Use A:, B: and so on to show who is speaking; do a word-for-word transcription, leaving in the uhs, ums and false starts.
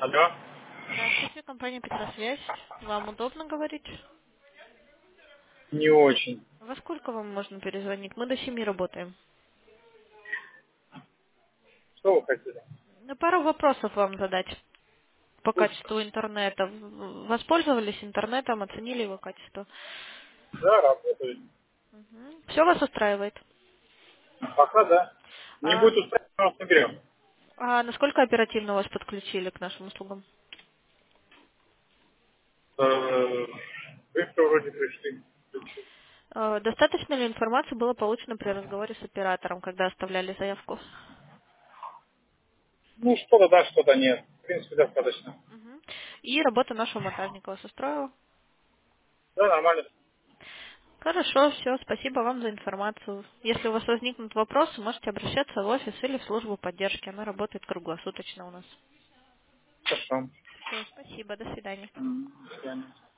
A: Алло.
B: Здравствуйте, компания Петросвязь. Вам удобно говорить?
A: Не очень.
B: Во сколько вам можно перезвонить? Мы до семи работаем.
A: Что вы хотели?
B: Ну, пару вопросов вам задать по
A: Слушай.
B: качеству интернета. В- Воспользовались интернетом, оценили его качество?
A: Да, работаю.
B: Все вас устраивает?
A: Пока да. Не
B: А,
A: будет устраивать, мы вас наберем.
B: а насколько оперативно вас подключили к нашим услугам?
A: Э, Быстро вроде пришли.
B: Э, Достаточно ли информации было получено при разговоре с оператором, когда оставляли заявку?
A: Ну, что-то да, что-то нет. В принципе, достаточно.
B: Мгм. И работа нашего монтажника вас устроила?
A: Да, нормально.
B: Хорошо, все, спасибо вам за информацию. Если у вас возникнут вопросы, можете обращаться в офис или в службу поддержки. Она работает круглосуточно у нас.
A: Хорошо.
B: Все, спасибо, до свидания.
A: М, До свидания.